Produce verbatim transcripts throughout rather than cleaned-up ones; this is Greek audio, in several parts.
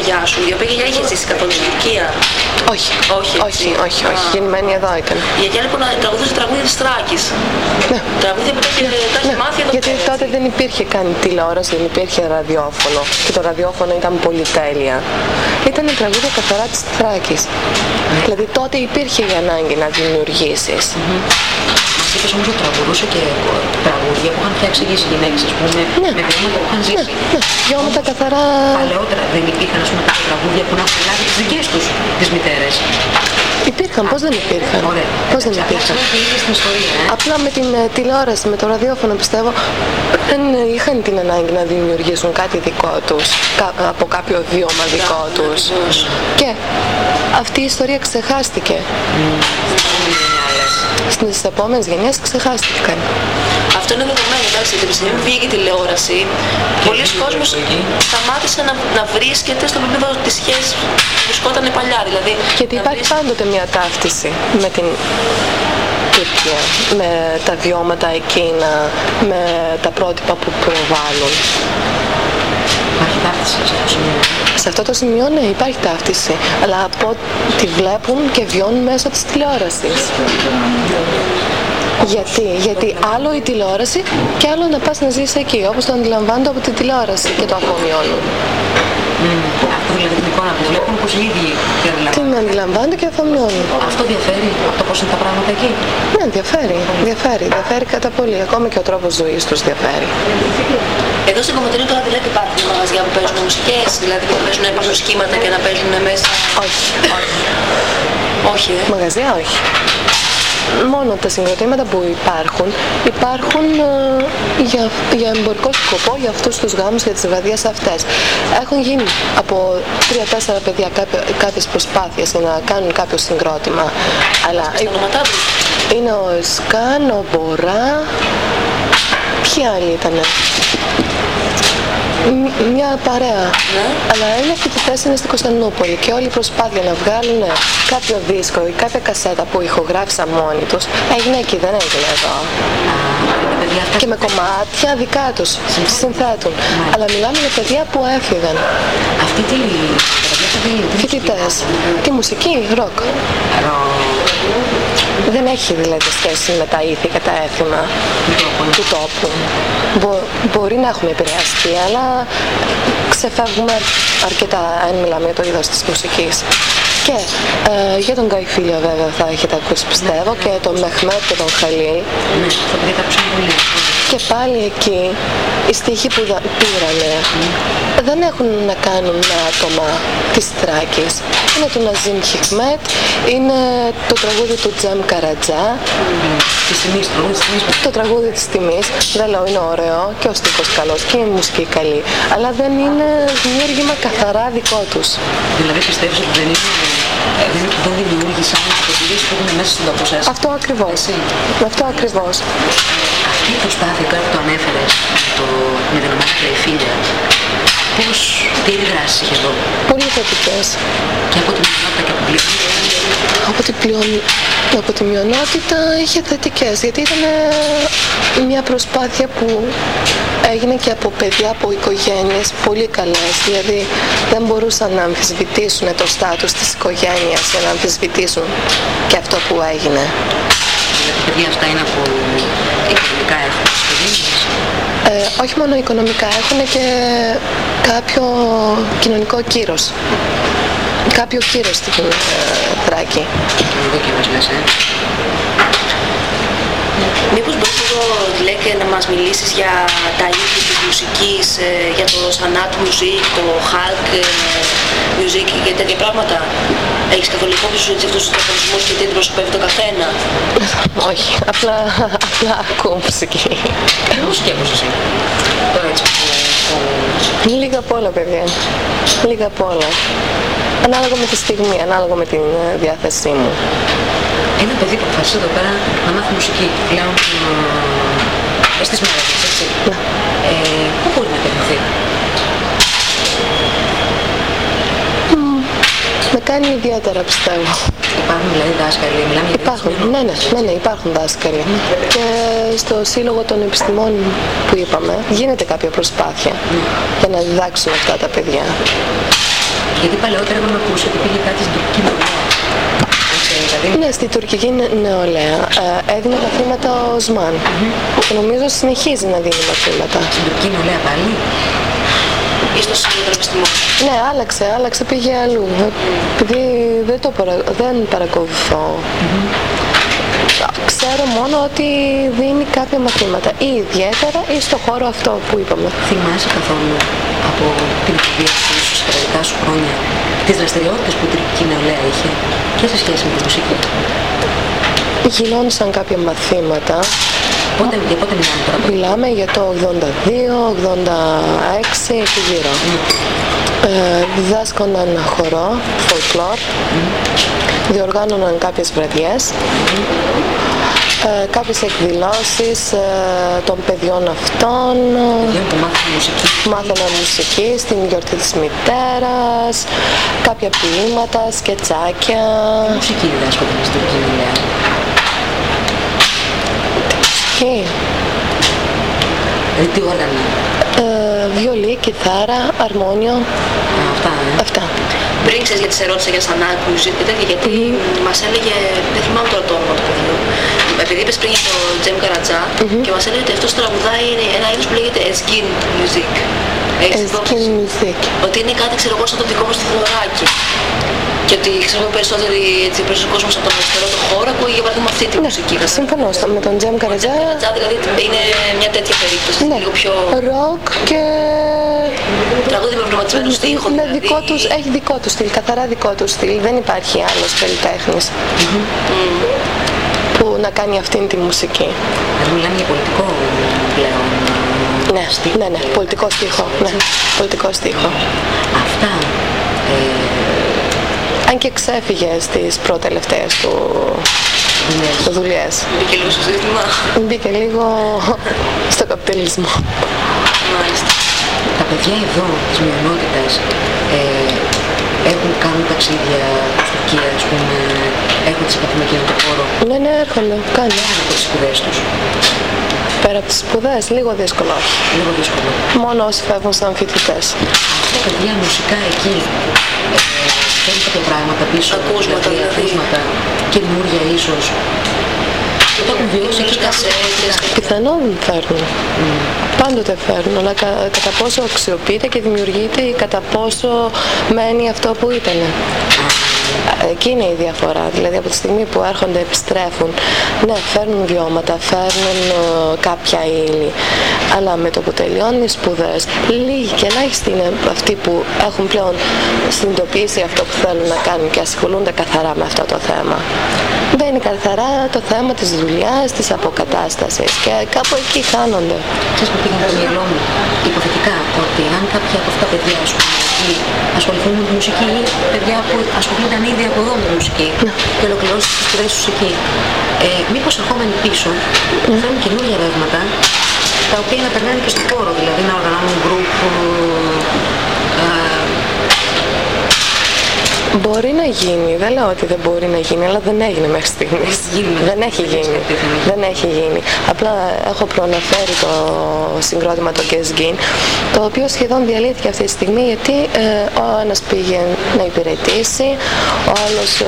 γιαγιά σου, η οποία γιαγιά είχε ζήσει καθόλου στην Τουρκία? Όχι, όχι, όχι, όχι, όχι. Γεννημένη εδώ ήταν. Η γιαγιά λοιπόν τραγουδούσε τραγούδια της Θράκης. Ναι. Τραγούδια που τα είχε Ναι, μάθει εδώ γιατί πέρα. τότε δεν υπήρχε καν τηλεόραση, δεν υπήρχε ραδιόφωνο και το ραδιόφωνο ήταν πολυτέλεια. Ήταν τραγούδια καθαρά της Θράκης. Δηλαδή τότε υπήρχε η ανάγκη να δημιουργήσεις. Μας είπες όμως ότι τραγουδούσε και τραγούδια που είχαν φτιάξει οι γυναίκες, ας πούμε, Ναι. με βιώματα που είχαν ζήσει. Ναι, βιώματα καθαρά. Παλαιότερα δεν υπήρχαν, ας πούμε, τα τραγούδια που να έχουν λάβει τις δικές τους τις μητέρες. Υπήρχαν, πώς δεν υπήρχαν. Ωραία. Πώς δεν Εντάξει, υπήρχαν. απλά ξέρετε στην ιστορία, ε. Απλά με την ε, τηλεόραση, με το ραδιόφωνο πιστεύω δεν ε, είχαν την ανάγκη να δημιουργήσουν κάτι δικό τους, κα- από κάποιο βίωμα δικό τους. Και αυτή η ιστορία ξεχάστηκε. Στις επόμενες γενιές ξεχάστηκαν. Αυτό είναι δεδομένο, εντάξει, γιατί από τη στιγμή που βγήκε η τηλεόραση, πολλοί κόσμος σταμάτησε να, να βρίσκεται στο επίπεδο της σχέσης που βρισκόταν παλιά. Δηλαδή, Γιατί να υπάρχει βρίσκεται- πάντοτε μια ταύτιση με την Τουρκία, με τα βιώματα εκείνα, με τα πρότυπα που προβάλλουν. Υπάρχει ταύτιση σε αυτό το σημείο. Σε αυτό το σημείο ναι, υπάρχει ταύτιση, αλλά από ό,τι βλέπουν και βιώνουν μέσω της τηλεόρασης. Γιατί, γιατί άλλο η τηλεόραση και άλλο να πας να ζεις εκεί, όπως το αντιλαμβάνονται από την τηλεόραση και το αφομοιώνουν. Αυτό δηλαδή την εικόνα που βλέπουν, πως οι ίδιοι δεν αντιλαμβάνονται. Την αντιλαμβάνονται και αφομοιώνουν. Αυτό διαφέρει από το πώς είναι τα πράγματα εκεί. Ναι, διαφέρει, διαφέρει, διαφέρει κατά πολύ. Ακόμα και ο τρόπος ζωής τους διαφέρει. Εδώ στην Κομωτινή τώρα δηλαδή υπάρχουν μαγαζιά που παίζουν μουσικές, δηλαδή που παίζουν επανοσχήματα και να παίζουν μέσα. Όχι. Όχι, ε. Μαγαζιά όχι. Μόνο τα συγκροτήματα που υπάρχουν, υπάρχουν ε, για, για εμπορικό σκοπό, για αυτούς τους γάμους, για τις βραδιές αυτές. Έχουν γίνει από τρία-τέσσερα παιδιά κάποιες, κάποιες προσπάθειες για να κάνουν κάποιο συγκρότημα. Αλλά Στα ονόματά τους. είναι ο Σκάν, ο Μπορά, ποιοι άλλοι ήτανε. Μ- Μια παρέα. Ναι. Αλλά είναι φοιτητές, είναι στην Κωνσταντινούπολη και όλη η προσπάθεια να βγάλουν κάποιο δίσκο ή κάποια κασέτα που ηχογράφησαν μόνοι τους έγινε εκεί, δεν έγινε εδώ. Τα παιδιά αυτά Και με κομμάτια δικά τους συνθέτουν. Αλλά μιλάμε για παιδιά που έφυγαν. Αυτή τι τα παιδιά αυτά τι- τι Φοιτητές. Τη μουσική, ροκ. Δεν έχει δηλαδή σχέση με τα ήθη και τα έθιμα του τόπου. Μπο- μπορεί να έχουμε επηρεαστεί, αλλά ξεφεύγουμε αρκετά αν μιλάμε για το είδος της μουσικής. Και ε, για τον Καϊφίλιο βέβαια θα έχετε ακούσει πιστεύω και τον Μεχμέτ και τον Χαλίλ. Ναι, τα παιδιά τα ακούσαν πολύ. Και πάλι εκεί οι στίχοι που δα- πήρανε δεν έχουν να κάνουν με άτομα της Θράκης. Είναι του Ναζίμ Χιχμέτ, είναι το τραγούδι του Τζέμ Καρατζά, Της τιμής, το λόγο της τιμής. το τραγούδι της τιμής. Δεν λέω είναι ωραίο και ο στίχος καλός και η μουσική καλή, αλλά δεν είναι δημιούργημα καθαρά δικό τους. Δηλαδή πιστεύεις ότι δεν είναι, ε, δεν, δεν δημιούργησαν τις εταιρείες που έχουν μέσα στον τόπο σας. Αυτό ακριβώς. Έτσι. Αυτό ακριβώς. Αυτή η προσπάθεια τώρα που το ανέφερες το, με την ομάδα Καϊφίλια, πώς, τι αντιδράσεις είχε εδώ Πολύ θετικές. και από την μειονότητα και από την πλειονότητα. Από την, πλειον... από τη μειονότητα είχε θετικές, γιατί ήταν μια προσπάθεια που έγινε και από παιδιά, από οικογένειες πολύ καλές. Δηλαδή δεν μπορούσαν να αμφισβητήσουν το στάτους της οικογένειας για να αμφισβητήσουν και αυτό που έγινε. Δηλαδή τα παιδιά αυτά είναι από οικονομικά έχουν οικογένειες. Ε, όχι μόνο οικονομικά, έχουν και κάποιο κοινωνικό κύρος. Κάποιο κύρος στην ε, Θράκη. Κοινωνικό κύβος λες, ε. Μήπως μπορείς εδώ, Λέκε, να μας μιλήσεις για τα ήθη της μουσικής, ε, για το Σανάτ Music, το Hulk ε, Music και τέτοια πράγματα. Έχεις καθόλου υπόψη σου έτσι αυτούς τους διαχωρισμούς και τι αντιπροσωπεύει το καθένα? Όχι, απλά, απλά ακούω μουσική. Τι μουσική ακούς εσύ? Τώρα έτσι που... που- Λίγα απ' όλα, παιδιά. Λίγα απ' όλα. Ανάλογα με τη στιγμή, ανάλογα με τη ε, διάθεσή μου. Ένα παιδί που αποφασίζει εδώ πέρα να μάθει μουσική πλέον ε, στις μέρες μας, έτσι. Ναι. Ε, πού μπορεί να επενδυθεί? Με κάνει ιδιαίτερα, πιστεύω. Υπάρχουν δηλαδή δάσκαλοι, μιλάμε για Υπάρχουν, ναι, ναι, ναι, ναι, υπάρχουν δάσκαλοι. Και στο Σύλλογο των Επιστημών που είπαμε, γίνεται κάποια προσπάθεια για να διδάξουν αυτά τα παιδιά. Γιατί παλαιότερα έχω ακούσει ότι πήγε κάτι στην τουρκική νεολαία. Ναι, στη τουρκική νεολαία ε, έδινε μαθήματα ο Οσμάν, mm-hmm. που νομίζω συνεχίζει να δίνει μαθήματα. Στην τουρκική νεολαία πάλι. Ή στο Σύλλογο Επιστημών. Ναι, άλλαξε, άλλαξε, πήγε αλλού. Mm. Επειδή δεν, το παρα... δεν παρακολουθώ. Mm-hmm. Ξέρω μόνο ότι δίνει κάποια μαθήματα, ή ιδιαίτερα ή στο χώρο αυτό που είπαμε. Θυμάσαι καθόλου από την παιδεία σου στα παιδικά σου χρόνια τις δραστηριότητες που η τουρκική νεολαία είχε και σε σχέση με τη μουσική? Γινόντουσαν κάποια μαθήματα. Πότε, για πότε μιλάμε τώρα? Μιλάμε για το ογδόντα δύο ογδόντα έξι, εκεί γύρω. Mm. Ε, διδάσκονταν χορό, folklore, mm. διοργάνωναν κάποιες βραδιές, mm. ε, κάποιες εκδηλώσεις ε, των παιδιών αυτών. Παιδιών που μάθανε μουσική. Μάθανε μουσική στην γιορτή της μητέρας, κάποια ποίηματα, σκετσάκια. Τι μουσική διδάσκονταν στην τουρκική νεολαία? Τι? Δηλαδή τι όργανα? Ε, βιολί, κιθάρα, αρμόνιο. Α, αυτά, ε. Αυτά. Πριν ξέρεις γιατί σε ρώτησα για Sanat Music και τέτοια, γιατί mm-hmm. μας έλεγε, δεν θυμάμαι τώρα το όνομα του παιδιού, επειδή είπες πριν για το Τζέμ Καρατζά mm-hmm. και μας έλεγε ότι αυτός τραγουδάει ένα είδος που λέγεται Ezgin Music. Ezgin Music. Ότι είναι κάτι, ξέρω εγώ, σαν το δικό μας το Θοδωράκι. Και ότι ξέρω περισσότεροι, έτσι, περισσότερο κόσμος από τον αριστερό το χώρο ακούει για παράδειγμα αυτή τη ναι, μουσική. Συμφωνώ με τον Τζέμ Καρατζά. Δηλαδή είναι μια τέτοια περίπτωση, ναι. λίγο πιο... ροκ και... τραγούδι με πνευματισμένο στίχο, ναι, δηλαδή. Δικό τους, έχει δικό του στυλ, καθαρά δικό του στυλ. Δεν υπάρχει άλλος καλλιτέχνης mm-hmm. mm. που να κάνει αυτήν τη μουσική. Δηλαδή μιλάμε για πολιτικό πλέον. Ναι, στίχο, ναι, ναι, πολιτικό στίχο. Ναι, πολιτικό στίχο. Αυτά. Ε... Αν και ξέφυγε στις προτελευταίες του ναι. δουλειές. Μπήκε λίγο στο ζήτημα. Μπήκε λίγο στο καπιταλισμό. Μάλιστα. Τα παιδιά εδώ της μειονότητας ε, έχουν κάνει ταξίδια προς Τουρκία, ας πούμε, έχουν τις επαφή με εκείνο το χώρο? Ναι, ναι, έρχονται, κάνουν. Πέρα από τις σπουδές τους. Πέρα από τις σπουδές, λίγο δύσκολο. Λίγο δύσκολο. Μόνο όσοι φεύγουν σαν φοιτητές. Αυτά τα παιδιά μουσικά εκεί φέρνουν κάποια πράγματα πίσω, ακούσματα, δηλαδή, ακούσματα, καινούργια ίσως. Και το έχουν βιώσει και κασέτες. Πιθανόν φέρνουν. Mm. Πάντοτε φέρνουν, αλλά κα, κατά πόσο αξιοποιείται και δημιουργείται ή κατά πόσο μένει αυτό που ήταν. Εκεί είναι η διαφορά, δηλαδή από τη στιγμή που έρχονται, επιστρέφουν, ναι, φέρνουν βιώματα, φέρνουν uh, κάποια ύλη, αλλά με το που τελειώνουν οι σπουδές, λίγοι και ελάχιστοι είναι αυτοί που έχουν πλέον συνειδητοποιήσει αυτό που θέλουν να κάνουν και ασχολούνται καθαρά με αυτό το θέμα. Μπαίνει καθαρά το θέμα της δουλειάς, της αποκατάστασης και κάπου εκεί χάνονται. Ξέρεις που πήγαν στο μυαλό μου, υποθετικά, ότι αν κάποια από αυτά τα παιδιά ασχοληθούν με τη μουσική, παιδιά που ασχολούνταν ήδη από εδώ με τη μουσική ναι. και ολοκληρώσουν τις σπουδές τους εκεί, ε, μήπως ερχόμενοι πίσω ναι. φέρνουν καινούργια ρεύματα τα οποία να περνάνε και στον χώρο, δηλαδή να οργανώνουν γκρουπ. Μπορεί να γίνει, δεν λέω ότι δεν μπορεί να γίνει, αλλά δεν έγινε μέχρι στιγμής. Δεν έχει γίνει. Δεν έχει γίνει. Απλά έχω προαναφέρει το συγκρότημα το Ezgin, το οποίο σχεδόν διαλύθηκε αυτή τη στιγμή γιατί ε, ο ένας πήγε να υπηρετήσει, ο άλλος ε,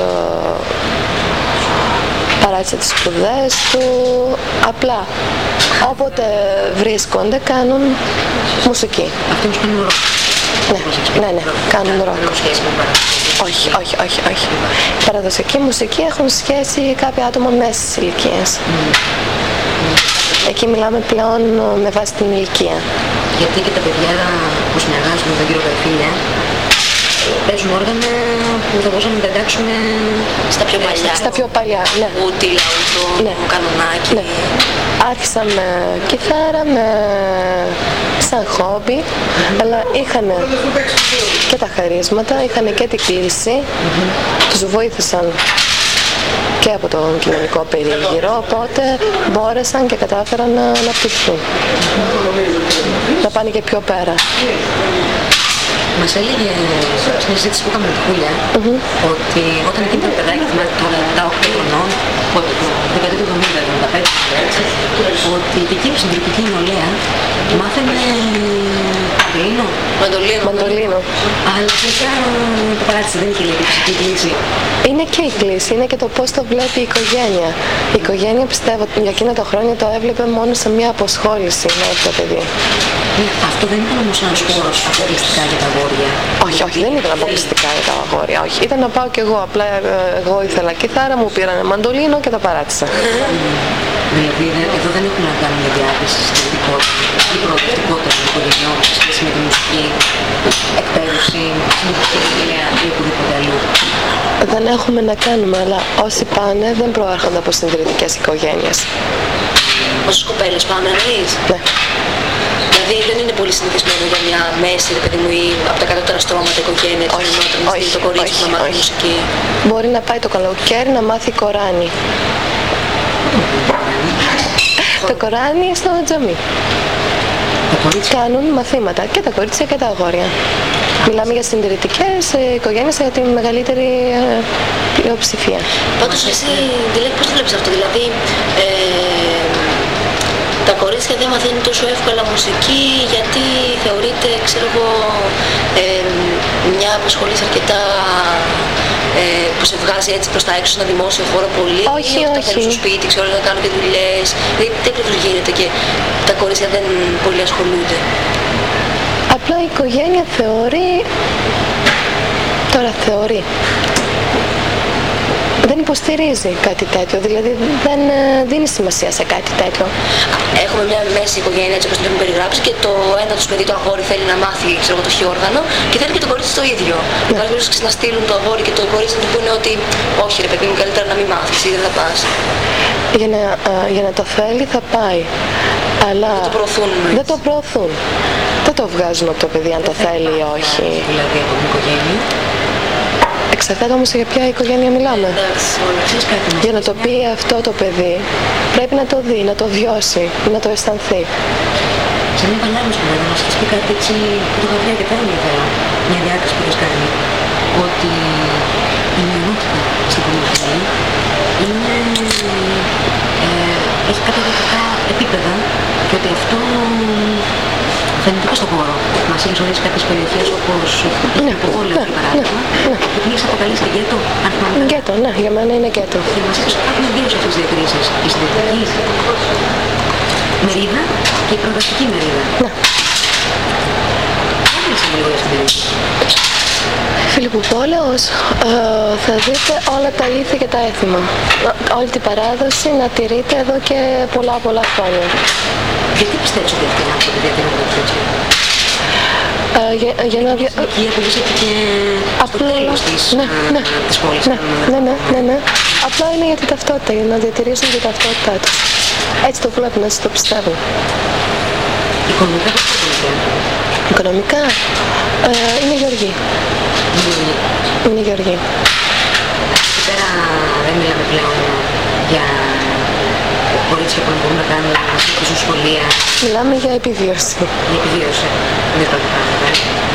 παράτησε τις σπουδές του, απλά όποτε βρίσκονται κάνουν μουσική. Αυτοί όμως κάνουν ροκ. Ναι, ναι, ναι, κάνουν ροκ. Όχι, όχι, όχι, όχι. Η παραδοσιακή μουσική έχουν σχέση κάποια άτομα μέσης ηλικίας. Mm. Εκεί μιλάμε πλέον με βάση την ηλικία. Γιατί και τα παιδιά που συνεργάζονται με τον κύριο Καρφίλια παίζουν όργανα που θα μπορούσαμε να τα εντάξουμε στα πιο παλιά. Στα πιο παλιά, ναι. Ούτι, λαούτο, ναι. Κανονάκι. Ναι. Άρχισα με κιθάρα, με... σαν χόμπι, mm-hmm. αλλά είχαν και τα χαρίσματα, είχαν και την κλίση, mm-hmm. τους βοήθησαν και από τον κοινωνικό περίγυρο, οπότε μπόρεσαν και κατάφεραν να αναπτυχθούν, mm-hmm. να πάνε και πιο πέρα. Μας έλεγε στην συζήτηση που είχαμε με τη Χούλια mm-hmm. ότι όταν εκείνη ήταν παιδάκι, θυμάται τώρα τα οκτώ χρονών, πότε το δεκαετία του εβδομήντα εβδομήντα πέντε, ότι και εκεί στην τουρκική νεολαία μάθαινε αγγλίνο. Μαντολίνο. Μαντολίνο. Αλλά τελικά το παράτησε, δεν είχε λέει η κλίση. Είναι και η κλίση, είναι και το πώς το βλέπει η οικογένεια. Η οικογένεια πιστεύω για εκείνα τα χρόνια το έβλεπε μόνο σε μια αποσχόληση μέχρι το παιδί. Αυτό δεν ήταν όμως ένας χώρος αποκλειστικά για τα αγόρια. Όχι, όχι, δεν ήταν αποκλειστικά για τα αγόρια, όχι. Ήταν να πάω κι εγώ, απλά εγώ ήθελα κιθάρα, μου πήρανε μαντολίνο και τα παράτησα. Δηλαδή εδώ δεν έχουμε να κάνουμε μια διάκριση στην ειδικότητα ή προοδευτικότητα των οικογενειών σε σχέση με τη μουσική εκπαίδευση, συμμετοχή ηλία ή οπουδήποτε αλλού. Δεν έχουμε να κάνουμε, αλλά όσοι πάνε δεν προέρχονται από συντηρητικές οικογένειες. Όσες κοπέλες πάμε εμείς. Ναι. Δηλαδή δεν είναι πολύ συνηθισμένο για μια μέση, ρε παιδί μου, ή από τα κατώτερα στρώματα οικογένεια, όχι, όχι, το κορίτσι όχι, να μάθει όχι. μουσική. Μπορεί να πάει το καλοκαίρι να μάθει Κοράνι. Το Κοράνι στο τζαμί. Κάνουν μαθήματα και τα κορίτσια και τα αγόρια. Μιλάμε για συντηρητικές οικογένειες για τη μεγαλύτερη πλειοψηφία. Πάντως εσύ, δηλαδή, πώς το βλέπεις αυτό, δηλαδή ε, τα κορίτσια δεν μαθαίνουν τόσο εύκολα μουσική γιατί θεωρείται, ξέρω εγώ, ε, μια απασχολής αρκετά ε, που σε βγάζει έτσι προς τα έξω σε ένα δημόσιο χώρο πολύ. Όχι, τα όχι. φέρνουν στο σπίτι, ξέρω, να κάνουν και δουλειές. Δηλαδή τι ακριβώς γίνεται και τα κορίτσια δεν πολύ ασχολούνται. Απλά η οικογένεια θεωρεί, τώρα θεωρεί, δεν υποστηρίζει κάτι τέτοιο, δηλαδή δεν δίνει σημασία σε κάτι τέτοιο. Έχουμε μια μέση οικογένεια έτσι όπως την έχουμε περιγράψει και το ένα τους παιδί, το αγόρι, θέλει να μάθει, ξέρω, το χιόργανο και θέλει και το κορίτσι το ίδιο. Ναι. Κάποιοι να στείλουν το αγόρι και το κορίτσι να του πούνε ότι όχι ρε παιδί μου, καλύτερα να μην μάθεις ή δεν θα πας. Για να, α, για να το θέλει θα πάει, αλλά δεν το προωθούν. Δεν το προωθούν. Δεν το βγάζουν από το παιδί αν το θέλει ή όχι. Δηλαδή από την οικογένεια. Εξαρτάται όμως για ποια οικογένεια μιλάμε. Για να το πει αυτό το παιδί πρέπει να το δει, να το βιώσει, να το αισθανθεί. Σε μια παλιά μας που να σας πει κάτι έτσι που το είχα και πέρα μια διάκριση που έχεις κάνει, ότι η μειονότητα στην πολιτική είναι, ε, έχει κάποια διαφορετικά επίπεδα και ότι αυτό φαίνεται και στον χώρο. Μας είχες ορίσει κάποιες περιοχές όπως ναι, το Πόλεμο, για παράδειγμα, που την έχεις αποκαλέσει και γκέτο, αν θυμάμαι καλά. Γκέτο, ναι, για μένα είναι γκέτο. Και μας είπες ότι είναι δύο σε αυτές τις διακρίσεις. Η συντηρητική μερίδα και η προοδευτική μερίδα. Ναι. Μίλησαμε λίγο για συντηρητική. Φιλιπποπόλεως, ε, θα δείτε όλα τα ήθη και τα έθιμα. Όλη την παράδοση να τηρείται εδώ και πολλά πολλά χρόνια. Γιατί πιστεύεις ότι αυτοί οι άνθρωποι διατηρούνται έτσι? Ε, για, για να δια... Εκεί αποδείξατε και στο τέλος της, ναι, ναι, της πόλης. Ναι, ναι, ναι, ναι, ναι. Απλά είναι για την ταυτότητα, για να διατηρήσουν την ταυτότητά τους. Έτσι το βλέπουν, έτσι το πιστεύουν. Οικονομικά πώς το βλέπετε? Οικονομικά, ε, είναι γεωργοί. Είναι γεωργοί. Εκεί πέρα δεν μιλάμε πλέον για κορίτσια που μπορούν να κάνουν στο σχολεία. Μιλάμε για επιβίωση. Για επιβίωση. Δεν το κάνουμε.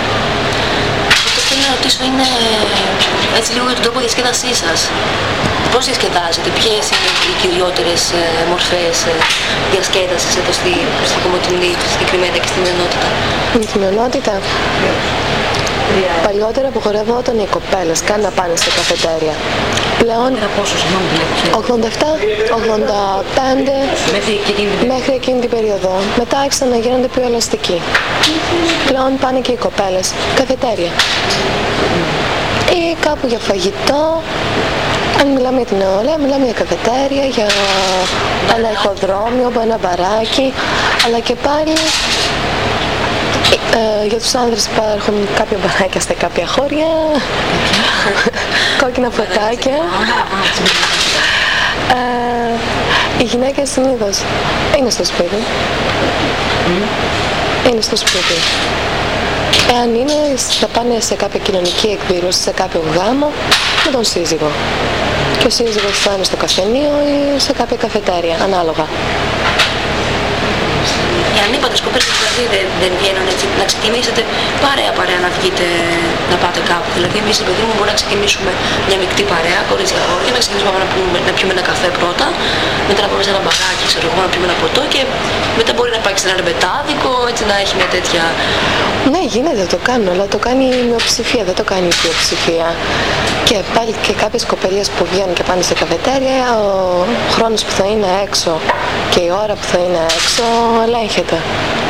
Αυτό που θέλω να ρωτήσω είναι έτσι λίγο για τον τρόπο διασκέδασής σας. Πώς διασκεδάζετε, ποιες είναι οι κυριότερες ε, μορφές ε, διασκέδασης εδώ στη, στη Κομοτηνή, συγκεκριμένα και στην μειονότητα? Με τη μειονότητα. Παλιότερα απογορευόταν οι κοπέλες καν να πάνε σε καφετέρια. Πλέον ογδόντα επτά, ογδόντα πέντε μέχρι εκείνη την περίοδο. Μετά άρχισαν να γίνονται πιο ελαστικοί. Πλέον πάνε και οι κοπέλες καφετέρια. Ή κάπου για φαγητό. Αν μιλάμε για την νεολαία, μιλάμε για καφετέρια, για ένα ηχοδρόμιο, ένα μπαράκι, αλλά και πάλι ε, για τους άνδρες υπάρχουν κάποια μπαράκια στα κάποια χώρια, κόκκινα φωτάκια. Ε, οι γυναίκες συνήθως είναι στο σπίτι. Είναι στο σπίτι. Εάν είναι, θα πάνε σε κάποια κοινωνική εκδήλωση, σε κάποιο γάμο, με τον σύζυγο. Και ο σύζυγος θα είναι στο καφενείο ή σε κάποια καφετέρια, ανάλογα. Οι οι ανήπαντες κοπέλες δηλαδή δεν, δεν βγαίνουν έτσι, να ξεκινήσετε παρέα παρέα να βγείτε, να πάτε κάπου. Δηλαδή εμείς οι παιδί μου μπορούμε να ξεκινήσουμε μια μεικτή παρέα, κορίτσια αγόρια, να ξεκινήσουμε να, πούμε, να πιούμε ένα καφέ πρώτα, μετά να πάμε σε ένα μπαράκι, ξέρω εγώ, να πιούμε ένα ποτό και μετά μπορεί να υπάρξει ένα ρεμπετάδικο, έτσι να έχει μια τέτοια... Ναι, γίνεται, το κάνουν, αλλά το κάνει η μειοψηφία, δεν το κάνει η πλειοψηφία. Και πάλι και κάποιες κοπέλες που βγαίνουν και πάνε σε καφετέρια, ο χρόνος που θα είναι έξω και η ώρα που θα είναι έξω ελέγχεται.